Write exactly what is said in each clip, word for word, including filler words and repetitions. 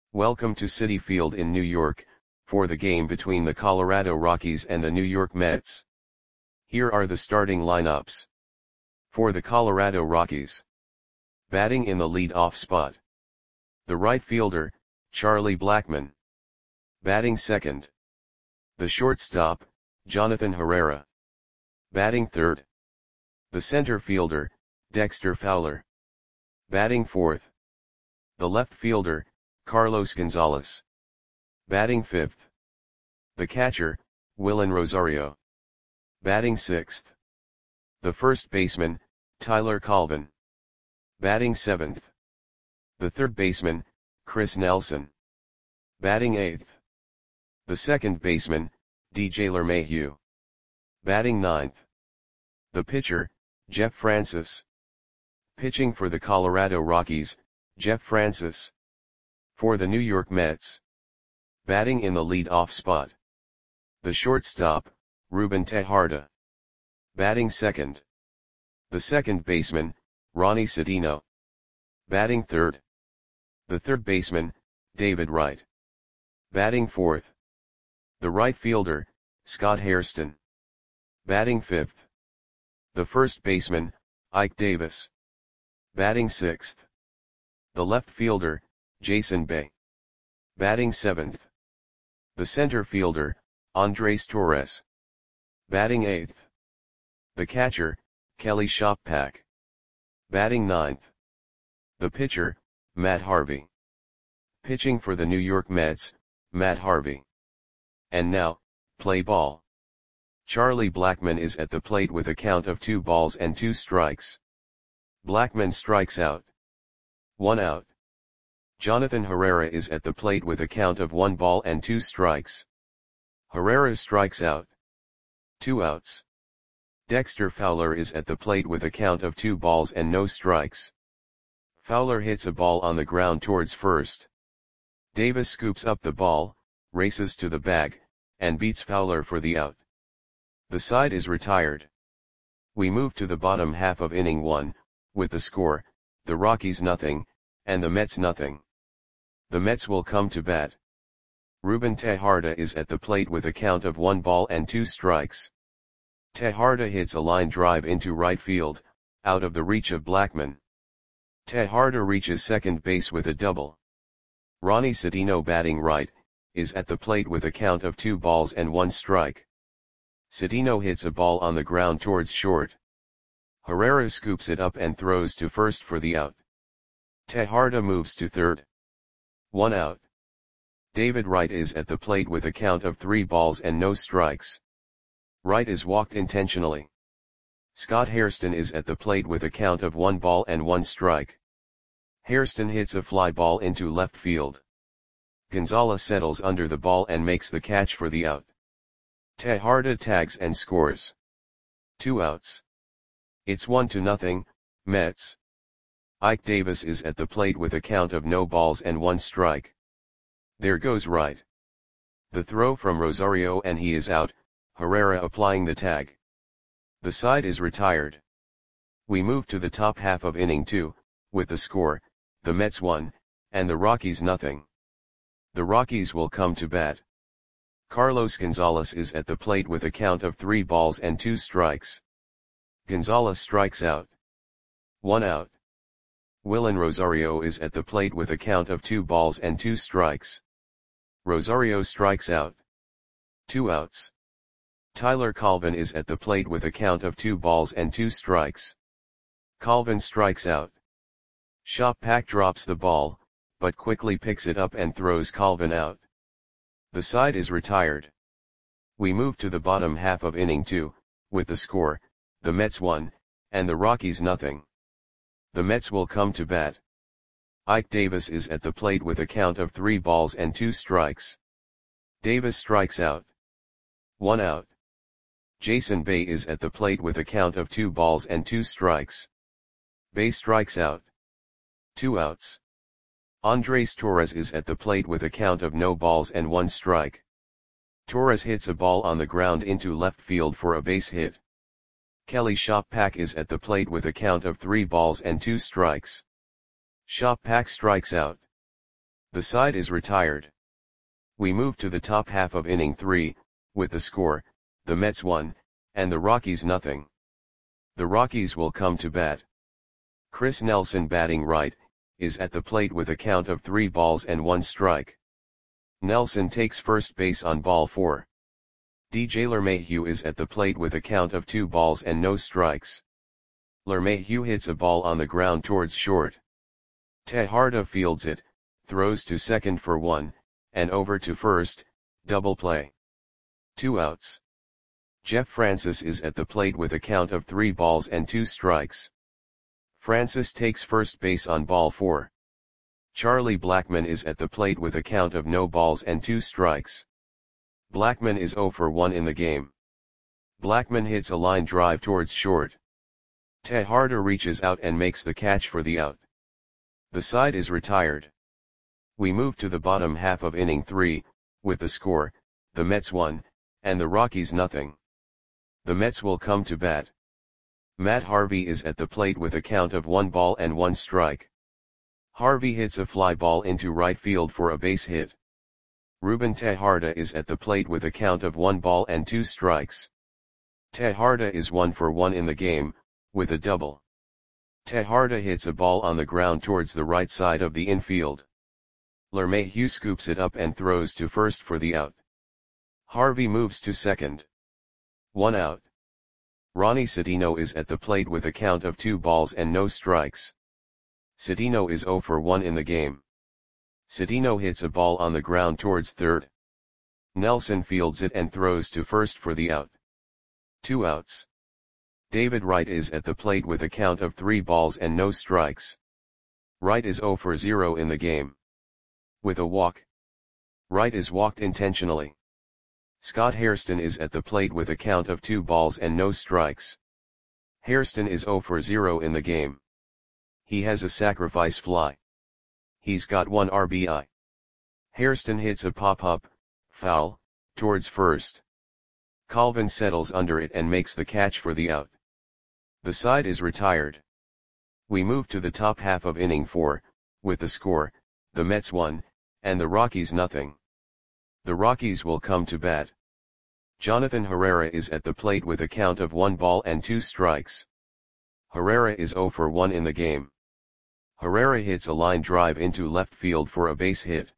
Welcome to Citi Field in New York, for the game between the Colorado Rockies and the New York Mets. Here are the starting lineups. For the Colorado Rockies. Batting in the lead-off spot. The right fielder, Charlie Blackmon. Batting second. The shortstop, Jonathan Herrera. Batting third. The center fielder, Dexter Fowler. Batting fourth. The left fielder, Carlos Gonzalez. Batting fifth. The catcher, Wilin Rosario. Batting sixth. The first baseman, Tyler Colvin. Batting seventh. The third baseman, Chris Nelson. Batting eighth. The second baseman, D J LeMahieu. Batting ninth. The pitcher, Jeff Francis. Pitching for the Colorado Rockies, Jeff Francis. For the New York Mets. Batting in the lead-off spot. The shortstop, Ruben Tejada. Batting second. The second baseman, Ronnie Sedino. Batting third. The third baseman, David Wright. Batting fourth. The right fielder, Scott Hairston. Batting fifth. The first baseman, Ike Davis. Batting sixth. The left fielder, Jason Bay. Batting seventh. The center fielder, Andres Torres. Batting eighth. The catcher, Kelly Shoppak. Batting ninth. The pitcher, Matt Harvey. Pitching for the New York Mets, Matt Harvey. And now, play ball. Charlie Blackmon is at the plate with a count of two balls and two strikes. Blackmon strikes out. One out. Jonathan Herrera is at the plate with a count of one ball and two strikes. Herrera strikes out. Two outs. Dexter Fowler is at the plate with a count of two balls and no strikes. Fowler hits a ball on the ground towards first. Davis scoops up the ball, races to the bag, and beats Fowler for the out. The side is retired. We move to the bottom half of inning one, with the score, the Rockies nothing, and the Mets nothing. The Mets will come to bat. Ruben Tejada is at the plate with a count of one ball and two strikes. Tejada hits a line drive into right field, out of the reach of Blackmon. Tejada reaches second base with a double. Ronnie Sedino, batting right, is at the plate with a count of two balls and one strike. Sedino hits a ball on the ground towards short. Herrera scoops it up and throws to first for the out. Tejada moves to third. One out. David Wright is at the plate with a count of three balls and no strikes. Wright is walked intentionally. Scott Hairston is at the plate with a count of one ball and one strike. Hairston hits a fly ball into left field. Gonzalez settles under the ball and makes the catch for the out. Tejada tags and scores. Two outs. It's one to nothing, Mets. Ike Davis is at the plate with a count of no balls and one strike. There goes Wright. The throw from Rosario and he is out, Herrera applying the tag. The side is retired. We move to the top half of inning two, with the score, the Mets one, and the Rockies nothing. The Rockies will come to bat. Carlos Gonzalez is at the plate with a count of three balls and two strikes. Gonzalez strikes out. One out. Wilin Rosario is at the plate with a count of two balls and two strikes. Rosario strikes out. Two outs. Tyler Colvin is at the plate with a count of two balls and two strikes. Colvin strikes out. Shoppak drops the ball, but quickly picks it up and throws Colvin out. The side is retired. We move to the bottom half of inning two, with the score, the Mets one, and the Rockies nothing. The Mets will come to bat. Ike Davis is at the plate with a count of three balls and two strikes. Davis strikes out. One out. Jason Bay is at the plate with a count of two balls and two strikes. Bay strikes out. Two outs. Andres Torres is at the plate with a count of no balls and one strike. Torres hits a ball on the ground into left field for a base hit. Kelly Shoppak is at the plate with a count of three balls and two strikes. Shoppak strikes out. The side is retired. We move to the top half of inning three, with the score, the Mets one, and the Rockies nothing. The Rockies will come to bat. Chris Nelson, batting right, is at the plate with a count of three balls and one strike. Nelson takes first base on ball four. D J LeMahieu is at the plate with a count of two balls and no strikes. LeMahieu hits a ball on the ground towards short. Tejada fields it, throws to second for one, and over to first, double play. Two outs. Jeff Francis is at the plate with a count of three balls and two strikes. Francis takes first base on ball four. Charlie Blackmon is at the plate with a count of no balls and two strikes. Blackmon is zero for one in the game. Blackmon hits a line drive towards short. Tejada reaches out and makes the catch for the out. The side is retired. We move to the bottom half of inning three, with the score, the Mets one, and the Rockies nothing. The Mets will come to bat. Matt Harvey is at the plate with a count of one ball and one strike. Harvey hits a fly ball into right field for a base hit. Ruben Tejada is at the plate with a count of one ball and two strikes. Tejada is one for one in the game, with a double. Tejada hits a ball on the ground towards the right side of the infield. LeMahieu scoops it up and throws to first for the out. Harvey moves to second. One out. Ronnie Cedeno is at the plate with a count of two balls and no strikes. Cedeno is zero for one in the game. Cedeno hits a ball on the ground towards third. Nelson fields it and throws to first for the out. Two outs. David Wright is at the plate with a count of three balls and no strikes. Wright is zero for zero in the game. With a walk. Wright is walked intentionally. Scott Hairston is at the plate with a count of two balls and no strikes. Hairston is zero for zero in the game. He has a sacrifice fly. He's got one R B I. Hairston hits a pop-up, foul, towards first. Colvin settles under it and makes the catch for the out. The side is retired. We move to the top half of inning four, with the score, the Mets one, and the Rockies nothing. The Rockies will come to bat. Jonathan Herrera is at the plate with a count of one ball and two strikes. Herrera is zero for one in the game. Herrera hits a line drive into left field for a base hit.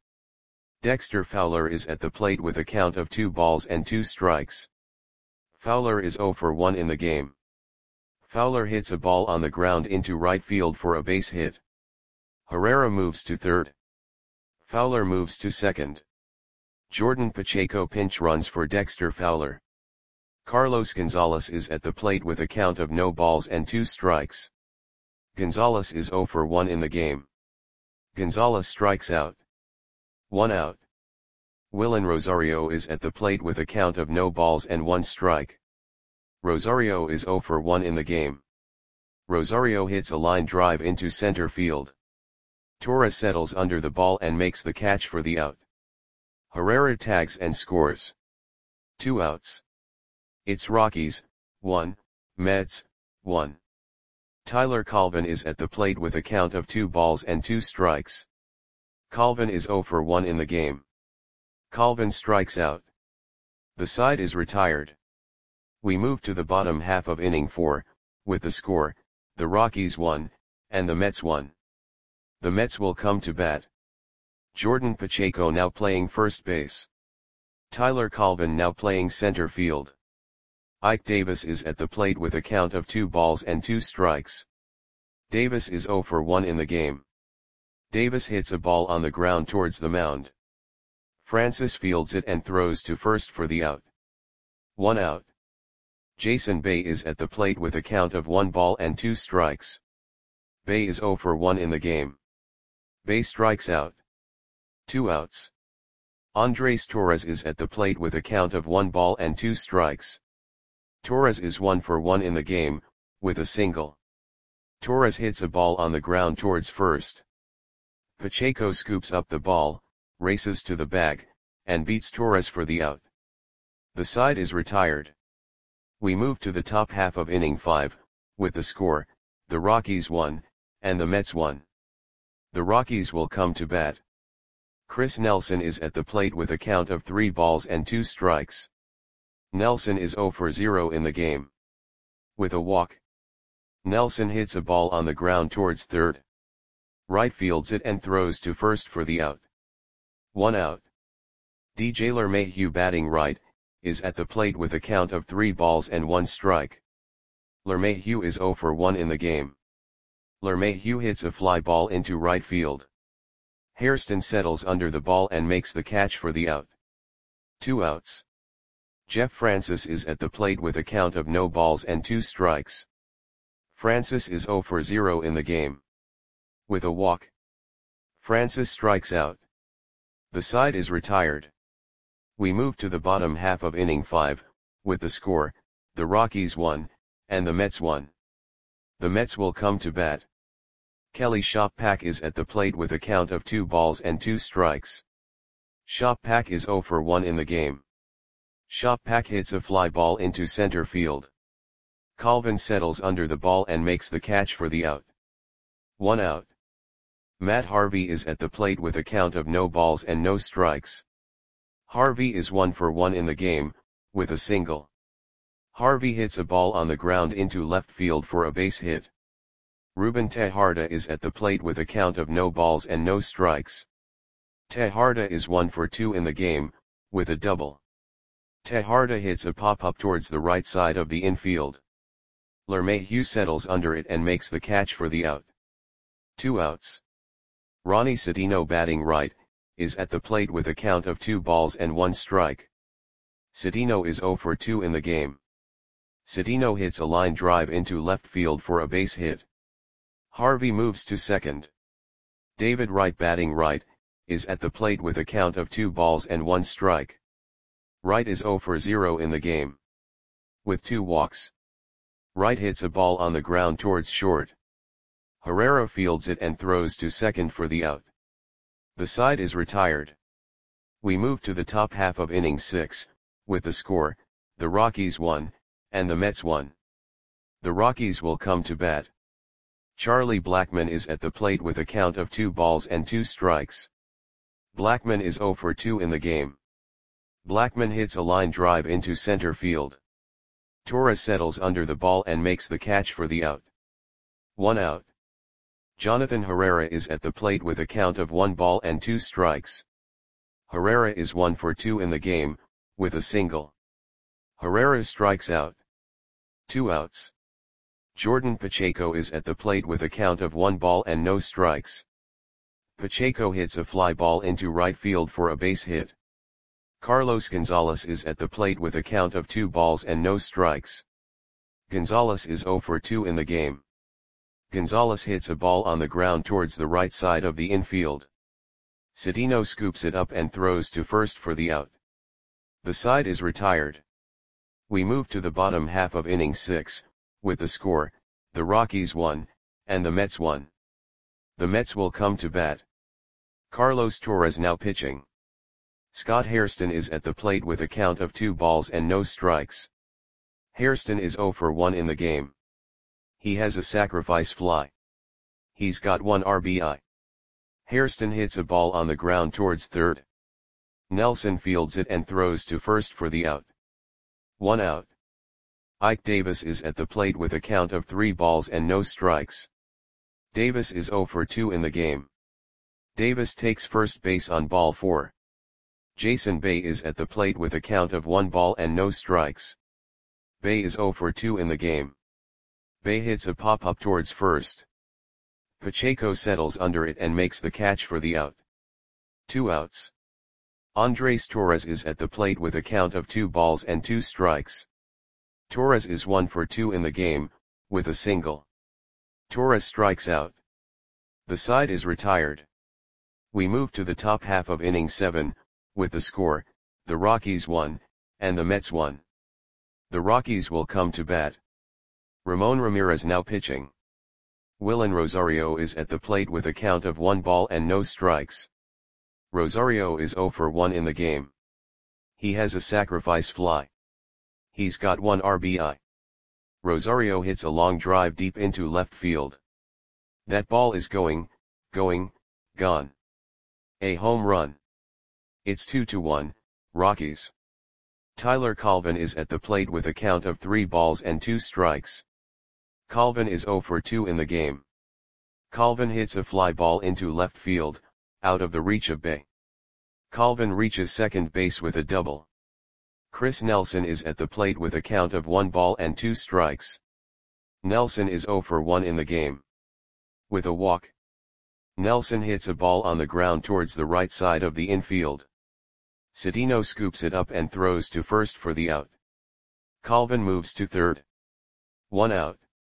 Dexter Fowler is at the plate with a count of two balls and two strikes. Fowler is zero for one in the game. Fowler hits a ball on the ground into right field for a base hit. Herrera moves to third. Fowler moves to second. Jordan Pacheco pinch runs for Dexter Fowler. Carlos Gonzalez is at the plate with a count of no balls and two strikes. Gonzalez is zero for one in the game. Gonzalez strikes out. One out. Willen Rosario is at the plate with a count of no balls and one strike. Rosario is zero for one in the game. Rosario hits a line drive into center field. Torres settles under the ball and makes the catch for the out. Herrera tags and scores. Two outs. It's Rockies, one, Mets, one. Tyler Colvin is at the plate with a count of two balls and two strikes. Colvin is zero for one in the game. Colvin strikes out. The side is retired. We move to the bottom half of inning four, with the score, the Rockies one, and the Mets one. The Mets will come to bat. Jordan Pacheco now playing first base. Tyler Colvin now playing center field. Ike Davis is at the plate with a count of two balls and two strikes. Davis is zero for one in the game. Davis hits a ball on the ground towards the mound. Francis fields it and throws to first for the out. One out. Jason Bay is at the plate with a count of one ball and two strikes. Bay is zero for one in the game. Bay strikes out. Two outs. Andres Torres is at the plate with a count of one ball and two strikes. Torres is one for one in the game, with a single. Torres hits a ball on the ground towards first. Pacheco scoops up the ball, races to the bag, and beats Torres for the out. The side is retired. We move to the top half of inning five, with the score, the Rockies one, and the Mets one. The Rockies will come to bat. Chris Nelson is at the plate with a count of three balls and two strikes. Nelson is zero for zero in the game. With a walk, Nelson hits a ball on the ground towards third. Right fields it and throws to first for the out. One out. D J LeMahieu, batting right, is at the plate with a count of three balls and one strike. LeMahieu is zero for one in the game. LeMahieu hits a fly ball into right field. Hairston settles under the ball and makes the catch for the out. Two outs. Jeff Francis is at the plate with a count of no balls and two strikes. Francis is zero for zero in the game. With a walk, Francis strikes out. The side is retired. We move to the bottom half of inning five, with the score, the Rockies won, and the Mets won. The Mets will come to bat. Kelly Shoppak is at the plate with a count of two balls and two strikes. Shoppak is zero for one in the game. Shoppak hits a fly ball into center field. Colvin settles under the ball and makes the catch for the out. One out. Matt Harvey is at the plate with a count of no balls and no strikes. Harvey is one for one in the game, with a single. Harvey hits a ball on the ground into left field for a base hit. Ruben Tejada is at the plate with a count of no balls and no strikes. Tejada is one for two in the game, with a double. Tejada hits a pop-up towards the right side of the infield. LeMahieu settles under it and makes the catch for the out. Two outs. Ronnie Citino, batting right, is at the plate with a count of two balls and one strike. Citino is zero for two in the game. Citino hits a line drive into left field for a base hit. Harvey moves to second. David Wright, batting right, is at the plate with a count of two balls and one strike. Wright is zero for zero in the game. With two walks, Wright hits a ball on the ground towards short. Herrera fields it and throws to second for the out. The side is retired. We move to the top half of inning six, with the score, the Rockies won, and the Mets won. The Rockies will come to bat. Charlie Blackmon is at the plate with a count of two balls and two strikes. Blackmon is zero for two in the game. Blackmon hits a line drive into center field. Torres settles under the ball and makes the catch for the out. One out. Jonathan Herrera is at the plate with a count of one ball and two strikes. Herrera is one for two in the game, with a single. Herrera strikes out. Two outs. Jordan Pacheco is at the plate with a count of one ball and no strikes. Pacheco hits a fly ball into right field for a base hit. Carlos Gonzalez is at the plate with a count of two balls and no strikes. Gonzalez is zero for two in the game. Gonzalez hits a ball on the ground towards the right side of the infield. Citino scoops it up and throws to first for the out. The side is retired. We move to the bottom half of inning six, with the score, the Rockies won, and the Mets won. The Mets will come to bat. Carlos Torres now pitching. Scott Hairston is at the plate with a count of two balls and no strikes. Hairston is zero for one in the game. He has a sacrifice fly. He's got one R B I. Hairston hits a ball on the ground towards third. Nelson fields it and throws to first for the out. One out. Ike Davis is at the plate with a count of three balls and no strikes. Davis is zero for two in the game. Davis takes first base on ball four. Jason Bay is at the plate with a count of one ball and no strikes. Bay is zero for two in the game. Bay hits a pop-up towards first. Pacheco settles under it and makes the catch for the out. Two outs. Andres Torres is at the plate with a count of two balls and two strikes. Torres is one for two in the game, with a single. Torres strikes out. The side is retired. We move to the top half of inning seven, with the score, the Rockies won, and the Mets won. The Rockies will come to bat. Ramon Ramirez now pitching. Willen Rosario is at the plate with a count of one ball and no strikes. Rosario is zero for one in the game. He has a sacrifice fly. He's got one R B I. Rosario hits a long drive deep into left field. That ball is going, going, gone. A home run. It's two to one, Rockies. Tyler Colvin is at the plate with a count of three balls and two strikes. Colvin is zero for two in the game. Colvin hits a fly ball into left field, out of the reach of Bae. Colvin reaches second base with a double. Chris Nelson is at the plate with a count of one ball and two strikes. Nelson is zero for one in the game. With a walk, Nelson hits a ball on the ground towards the right side of the infield. Cedeno scoops it up and throws to first for the out. Colvin moves to third. One out.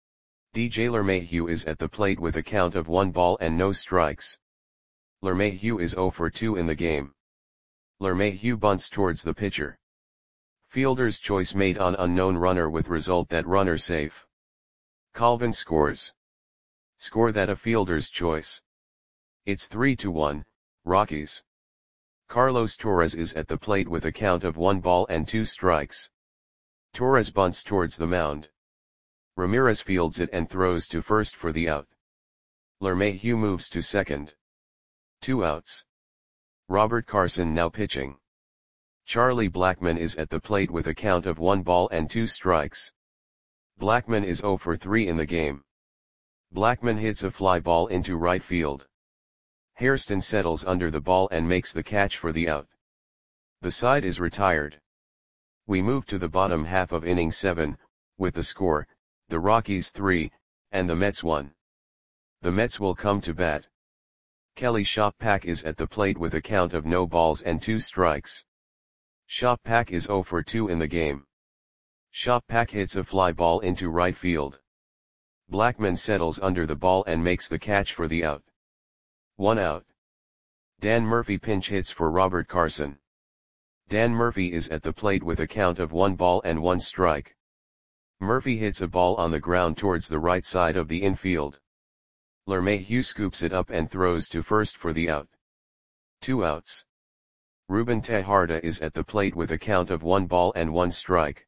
D J LeMahieu is at the plate with a count of one ball and no strikes. LeMahieu is zero for two in the game. LeMahieu bunts towards the pitcher. Fielder's choice made on unknown runner with result that runner safe. Colvin scores. Score that a fielder's choice. It's three to one, Rockies. Carlos Torres is at the plate with a count of one ball and two strikes. Torres bunts towards the mound. Ramirez fields it and throws to first for the out. LeMahieu moves to second. Two outs. Robert Carson now pitching. Charlie Blackmon is at the plate with a count of one ball and two strikes. Blackmon is zero for three in the game. Blackmon hits a fly ball into right field. Hairston settles under the ball and makes the catch for the out. The side is retired. We move to the bottom half of inning seven, with the score, the Rockies three, and the Mets one. The Mets will come to bat. Kelly Shoppack is at the plate with a count of no balls and two strikes. Shoppack is zero for two in the game. Shoppack hits a fly ball into right field. Blackmon settles under the ball and makes the catch for the out. One out. Dan Murphy pinch hits for Robert Carson. Dan Murphy is at the plate with a count of one ball and one strike. Murphy hits a ball on the ground towards the right side of the infield. LeMahieu scoops it up and throws to first for the out. Two outs. Ruben Tejada is at the plate with a count of one ball and one strike.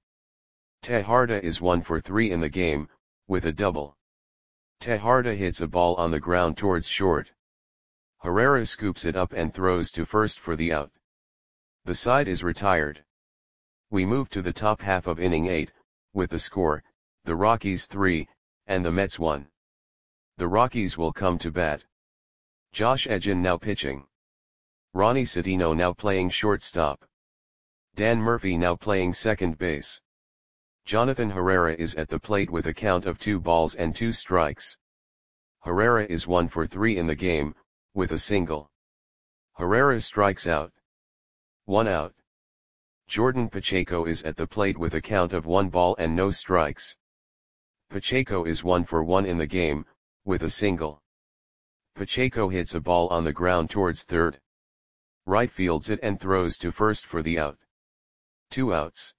Tejada is one for three in the game, with a double. Tejada hits a ball on the ground towards short. Herrera scoops it up and throws to first for the out. The side is retired. We move to the top half of inning eight, with the score, the Rockies three, and the Mets one. The Rockies will come to bat. Josh Edgin now pitching. Ronnie Cedeno now playing shortstop. Dan Murphy now playing second base. Jonathan Herrera is at the plate with a count of two balls and two strikes. Herrera is one for three in the game, with a single. Herrera strikes out. One out. Jordan Pacheco is at the plate with a count of one ball and no strikes. Pacheco is one for one in the game, with a single. Pacheco hits a ball on the ground towards third. Right fields it and throws to first for the out. Two outs.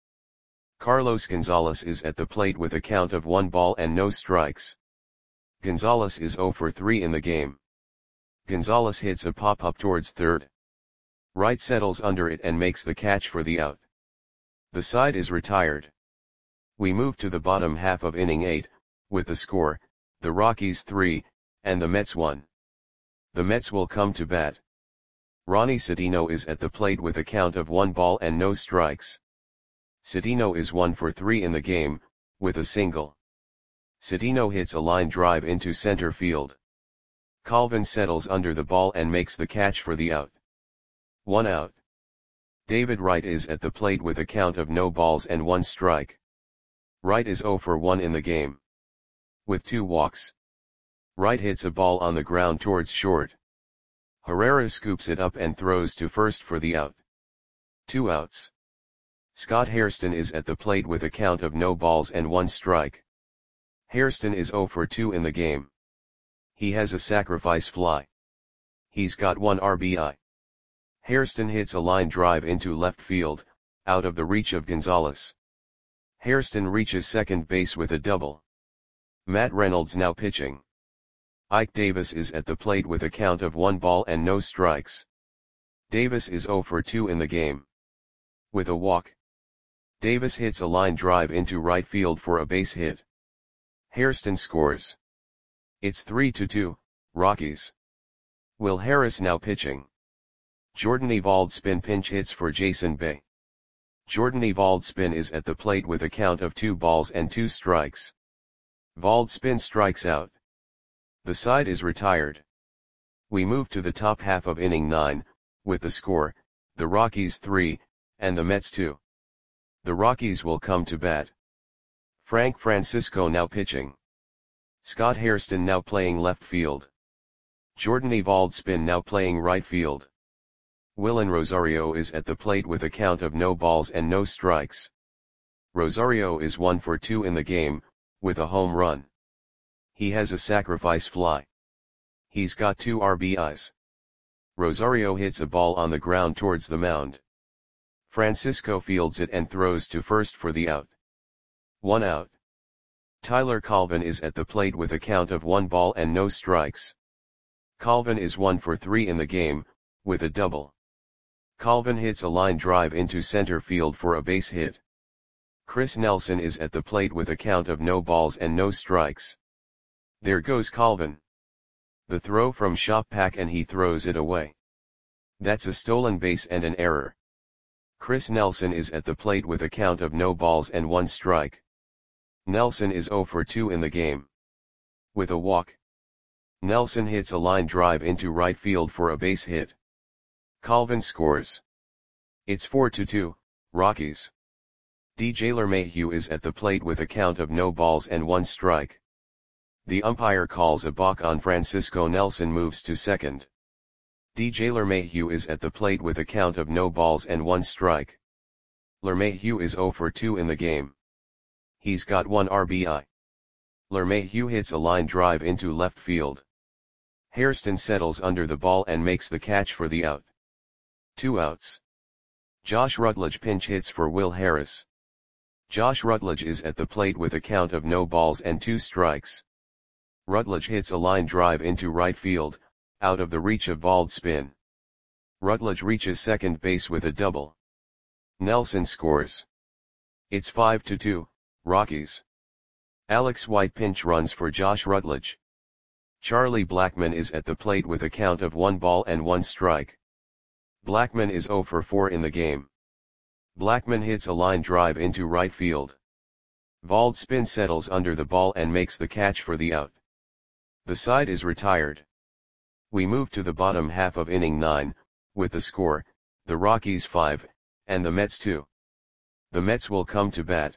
Carlos Gonzalez is at the plate with a count of one ball and no strikes. Gonzalez is zero for three in the game. Gonzalez hits a pop-up towards third. Wright settles under it and makes the catch for the out. The side is retired. We move to the bottom half of inning eight, with the score, the Rockies three, and the Mets one. The Mets will come to bat. Ronnie Cedeno is at the plate with a count of one ball and no strikes. Cedeno is one for three in the game, with a single. Cedeno hits a line drive into center field. Colvin settles under the ball and makes the catch for the out. One out. David Wright is at the plate with a count of no balls and one strike. Wright is zero for one in the game. With two walks. Wright hits a ball on the ground towards short. Herrera scoops it up and throws to first for the out. Two outs. Scott Hairston is at the plate with a count of no balls and one strike. Hairston is zero for two in the game. He has a sacrifice fly. He's got one R B I. Hairston hits a line drive into left field, out of the reach of Gonzalez. Hairston reaches second base with a double. Matt Reynolds now pitching. Ike Davis is at the plate with a count of one ball and no strikes. Davis is zero for two in the game. With a walk. Davis hits a line drive into right field for a base hit. Hairston scores. It's three to two, Rockies. Will Harris now pitching. Jordan Evalds spin pinch hits for Jason Bay. Jordan Evalds spin is at the plate with a count of two balls and two strikes. Evalds spin strikes out. The side is retired. We move to the top half of inning nine, with the score, the Rockies three, and the Mets two. The Rockies will come to bat. Frank Francisco now pitching. Scott Hairston now playing left field. Jordan Evalds spin now playing right field. Willen Rosario is at the plate with a count of no balls and no strikes. Rosario is one for two in the game, with a home run. He has a sacrifice fly. He's got two R B Is. Rosario hits a ball on the ground towards the mound. Francisco fields it and throws to first for the out. One out. Tyler Colvin is at the plate with a count of one ball and no strikes. Colvin is one for three in the game, with a double. Colvin hits a line drive into center field for a base hit. Chris Nelson is at the plate with a count of no balls and no strikes. There goes Colvin. The throw from Shoppack and he throws it away. That's a stolen base and an error. Chris Nelson is at the plate with a count of no balls and one strike. Nelson is zero for two in the game. With a walk. Nelson hits a line drive into right field for a base hit. Colvin scores. It's four to two, Rockies. D J LeMahieu is at the plate with a count of no balls and one strike. The umpire calls a balk on Francisco. Nelson moves to second. D J LeMahieu is at the plate with a count of no balls and one strike. LeMahieu is zero for two in the game. He's got one R B I. LeMahieu hits a line drive into left field. Hairston settles under the ball and makes the catch for the out. Two outs. Josh Rutledge pinch hits for Will Harris. Josh Rutledge is at the plate with a count of no balls and two strikes. Rutledge hits a line drive into right field, out of the reach of Evalds spin. Rutledge reaches second base with a double. Nelson scores. It's five to two, Rockies. Alex White pinch runs for Josh Rutledge. Charlie Blackmon is at the plate with a count of one ball and one strike. Blackmon is zero for four in the game. Blackmon hits a line drive into right field. Evalds spin settles under the ball and makes the catch for the out. The side is retired. We move to the bottom half of inning nine, with the score, the Rockies five, and the Mets two. The Mets will come to bat.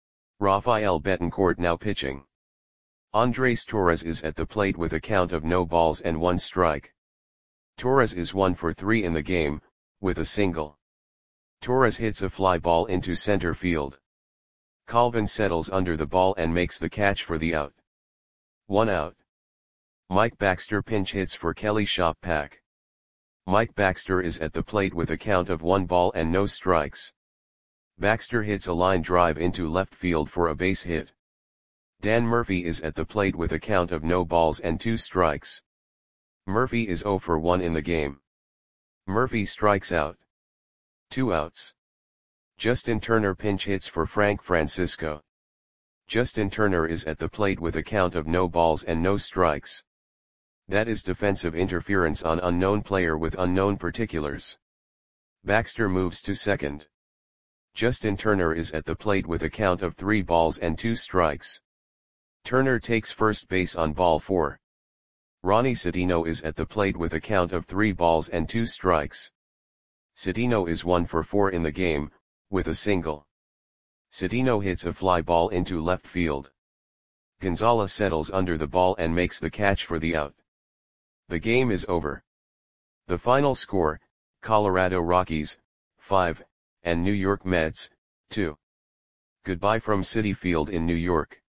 Rafael Betancourt now pitching. Andres Torres is at the plate with a count of no balls and one strike. Torres is one for three in the game, with a single. Torres hits a fly ball into center field. Colvin settles under the ball and makes the catch for the out. One out. Mike Baxter pinch hits for Kelly Shoppack. Mike Baxter is at the plate with a count of one ball and no strikes. Baxter hits a line drive into left field for a base hit. Dan Murphy is at the plate with a count of no balls and two strikes. Murphy is zero for one in the game. Murphy strikes out. Two outs. Justin Turner pinch hits for Frank Francisco. Justin Turner is at the plate with a count of no balls and no strikes. That is defensive interference on unknown player with unknown particulars. Baxter moves to second. Justin Turner is at the plate with a count of three balls and two strikes. Turner takes first base on ball four. Ronnie Citino is at the plate with a count of three balls and two strikes. Citino is one for four in the game, with a single. Citino hits a fly ball into left field. Gonzalez settles under the ball and makes the catch for the out. The game is over. The final score, Colorado Rockies, five, and New York Mets, two. Goodbye from Citi Field in New York.